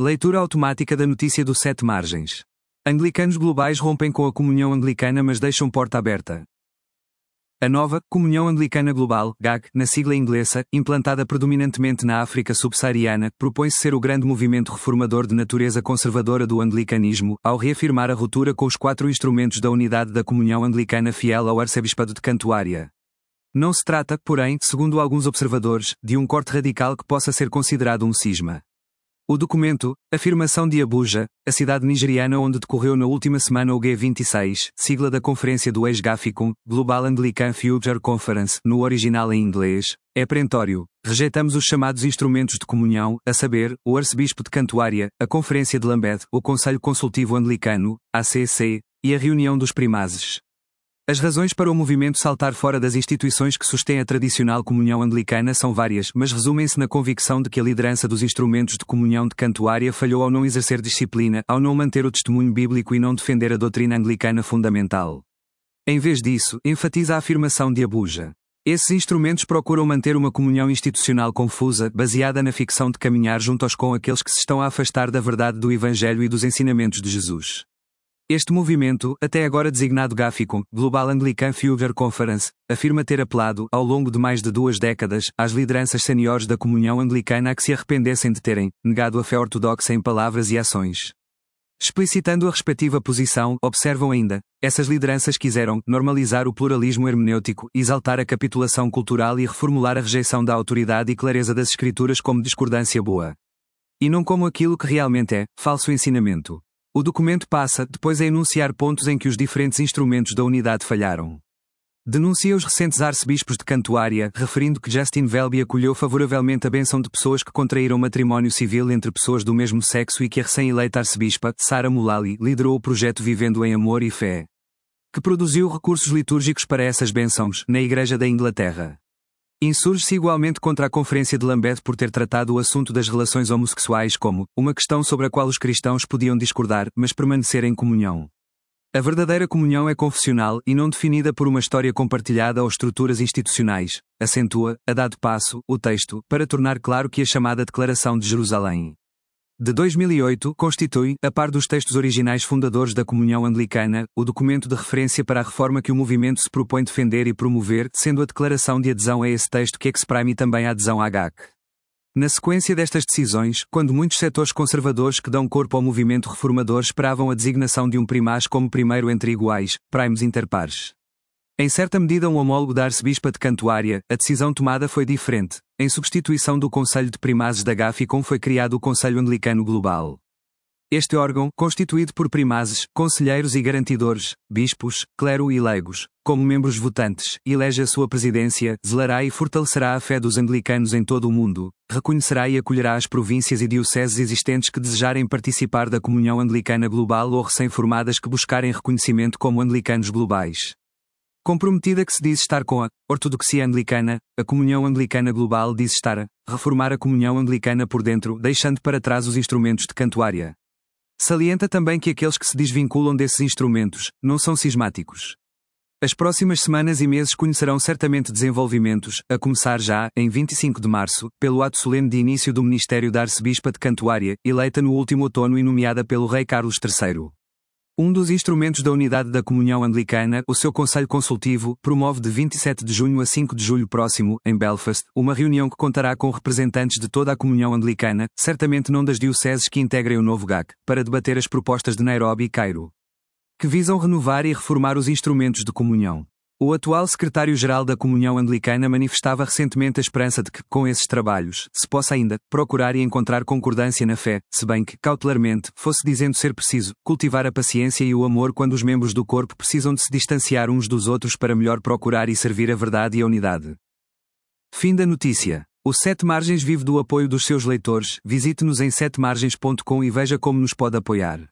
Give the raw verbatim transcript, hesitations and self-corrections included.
Leitura automática da notícia do Sete Margens. Anglicanos globais rompem com a comunhão anglicana mas deixam porta aberta. A nova Comunhão Anglicana Global, G A G, na sigla inglesa, implantada predominantemente na África subsaariana, propõe-se ser o grande movimento reformador de natureza conservadora do anglicanismo, ao reafirmar a ruptura com os quatro instrumentos da unidade da comunhão anglicana fiel ao arcebispado de Cantuária. Não se trata, porém, segundo alguns observadores, de um corte radical que possa ser considerado um cisma. O documento, Afirmação de Abuja, a cidade nigeriana onde decorreu na última semana o G vinte e seis, sigla da conferência do ex-Gaficum, Global Anglican Future Conference, no original em inglês, é perentório. Rejeitamos os chamados instrumentos de comunhão, a saber, o arcebispo de Cantuária, a Conferência de Lambeth, o Conselho Consultivo Anglicano, A C C, e a reunião dos primazes. As razões para o movimento saltar fora das instituições que sustêm a tradicional comunhão anglicana são várias, mas resumem-se na convicção de que a liderança dos instrumentos de comunhão de Cantuária falhou ao não exercer disciplina, ao não manter o testemunho bíblico e não defender a doutrina anglicana fundamental. Em vez disso, enfatiza a afirmação de Abuja. Esses instrumentos procuram manter uma comunhão institucional confusa, baseada na ficção de caminhar junto aos com aqueles que se estão a afastar da verdade do Evangelho e dos ensinamentos de Jesus. Este movimento, até agora designado Gaficum, Global Anglican Future Conference, afirma ter apelado, ao longo de mais de duas décadas, às lideranças seniores da comunhão anglicana a que se arrependessem de terem negado a fé ortodoxa em palavras e ações. Explicitando a respectiva posição, observam ainda, essas lideranças quiseram normalizar o pluralismo hermenêutico, exaltar a capitulação cultural e reformular a rejeição da autoridade e clareza das Escrituras como discordância boa. E não como aquilo que realmente é, falso ensinamento. O documento passa, depois a enunciar pontos em que os diferentes instrumentos da unidade falharam. Denuncia os recentes arcebispos de Cantuária, referindo que Justin Welby acolheu favoravelmente a bênção de pessoas que contraíram matrimónio civil entre pessoas do mesmo sexo e que a recém-eleita arcebispa, Sarah Mullally, liderou o projeto Vivendo em Amor e Fé, que produziu recursos litúrgicos para essas bênçãos, na Igreja da Inglaterra. Insurge-se igualmente contra a Conferência de Lambeth por ter tratado o assunto das relações homossexuais como uma questão sobre a qual os cristãos podiam discordar, mas permanecer em comunhão. A verdadeira comunhão é confessional e não definida por uma história compartilhada ou estruturas institucionais, acentua, a dado passo, o texto, para tornar claro que a chamada Declaração de Jerusalém de dois mil e oito constitui, a par dos textos originais fundadores da comunhão anglicana, o documento de referência para a reforma que o movimento se propõe defender e promover, sendo a declaração de adesão a esse texto que exprime também a adesão à G A C. Na sequência destas decisões, quando muitos setores conservadores que dão corpo ao movimento reformador esperavam a designação de um primaz como primeiro entre iguais, primus inter pares. Em certa medida um homólogo da arcebispa de Cantuária, a decisão tomada foi diferente. Em substituição do Conselho de Primazes da Gaficum foi criado o Conselho Anglicano Global. Este órgão, constituído por primazes, conselheiros e garantidores, bispos, clero e leigos, como membros votantes, elege a sua presidência, zelará e fortalecerá a fé dos anglicanos em todo o mundo, reconhecerá e acolherá as províncias e dioceses existentes que desejarem participar da comunhão anglicana global ou recém-formadas que buscarem reconhecimento como anglicanos globais. Comprometida que se diz estar com a ortodoxia anglicana, a comunhão anglicana global diz estar a reformar a comunhão anglicana por dentro, deixando para trás os instrumentos de Cantuária. Salienta também que aqueles que se desvinculam desses instrumentos não são cismáticos. As próximas semanas e meses conhecerão certamente desenvolvimentos, a começar já, em vinte e cinco de março, pelo ato solene de início do ministério da arcebispa de Cantuária, eleita no último outono e nomeada pelo rei Carlos terceiro. Um dos instrumentos da unidade da comunhão anglicana, o seu Conselho Consultivo, promove de vinte e sete de junho a cinco de julho próximo, em Belfast, uma reunião que contará com representantes de toda a comunhão anglicana, certamente não das dioceses que integrem o novo G A C, para debater as propostas de Nairobi e Cairo, que visam renovar e reformar os instrumentos de comunhão. O atual secretário-geral da Comunhão Anglicana manifestava recentemente a esperança de que, com esses trabalhos, se possa ainda procurar e encontrar concordância na fé, se bem que, cautelarmente, fosse dizendo ser preciso cultivar a paciência e o amor quando os membros do corpo precisam de se distanciar uns dos outros para melhor procurar e servir a verdade e a unidade. Fim da notícia. O Sete Margens vive do apoio dos seus leitores. Visite-nos em sete margens ponto com e veja como nos pode apoiar.